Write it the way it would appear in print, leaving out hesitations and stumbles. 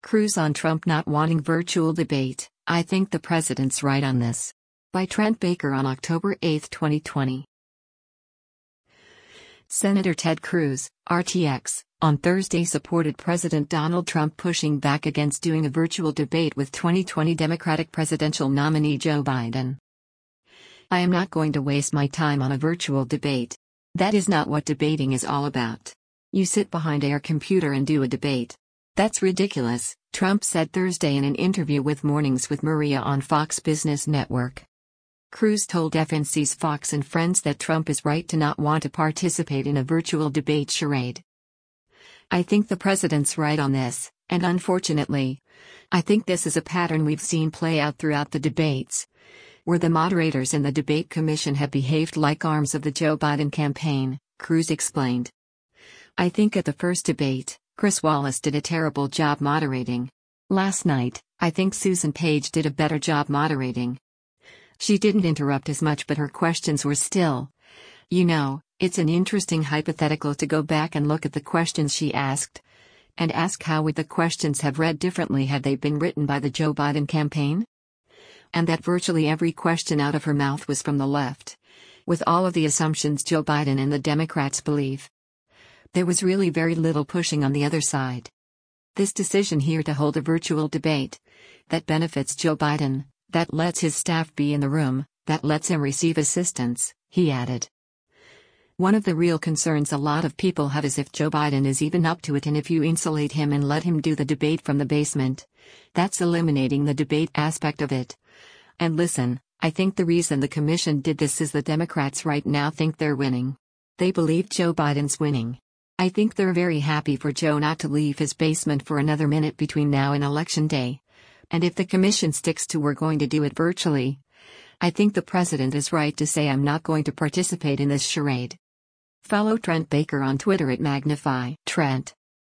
Cruz on Trump not wanting virtual debate. I think the president's right on this. By Trent Baker on October 8, 2020. Senator Ted Cruz, RTX, on Thursday supported President Donald Trump pushing back against doing a virtual debate with 2020 Democratic presidential nominee Joe Biden. I am not going to waste my time on a virtual debate. That is not what debating is all about. You sit behind a computer and do a debate. That's ridiculous, Trump said Thursday in an interview with Mornings with Maria on Fox Business Network. Cruz told FNC's Fox and Friends that Trump is right to not want to participate in a virtual debate charade. I think the president's right on this, and unfortunately, I think this is a pattern we've seen play out throughout the debates, where the moderators in the debate commission have behaved like arms of the Joe Biden campaign, Cruz explained. I think at the first debate, Chris Wallace did a terrible job moderating. Last night, I think Susan Page did a better job moderating. She didn't interrupt as much, but her questions were still. It's an interesting hypothetical to go back and look at the questions she asked, and ask how would the questions have read differently had they been written by the Joe Biden campaign? And that virtually every question out of her mouth was from the left, with all of the assumptions Joe Biden and the Democrats believe. There was really very little pushing on the other side. This decision here to hold a virtual debate, that benefits Joe Biden, that lets his staff be in the room, that lets him receive assistance, he added. One of the real concerns a lot of people have is if Joe Biden is even up to it, and if you insulate him and let him do the debate from the basement, that's eliminating the debate aspect of it. And listen, I think the reason the commission did this is the Democrats right now think they're winning. They believe Joe Biden's winning. I think they're very happy for Joe not to leave his basement for another minute between now and Election Day. And if the commission sticks to we're going to do it virtually, I think the president is right to say I'm not going to participate in this charade. Follow Trent Baker on Twitter at Magnify Trent.